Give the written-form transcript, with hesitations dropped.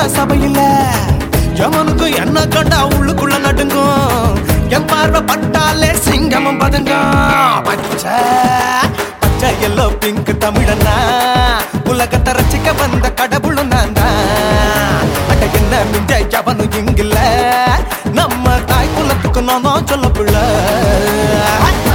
சபையில எவனுக்கு என்ன கண்டா உள்ளுக்குள்ள நடுங்கும் என் பார்வை பட்டாலே சிங்கமும் பதுங்கும் பச்சை பச்சை எல்லோ பிங்க் தமிழனா உலகத்தை ரசிக்க வந்த கடவுளும் நான் தான் அட என்ன மிஞ்ச எவனும் இங்கில்ல நம்ம தாய் குலத்துக்கு நான் சொல்ல பிள்ளை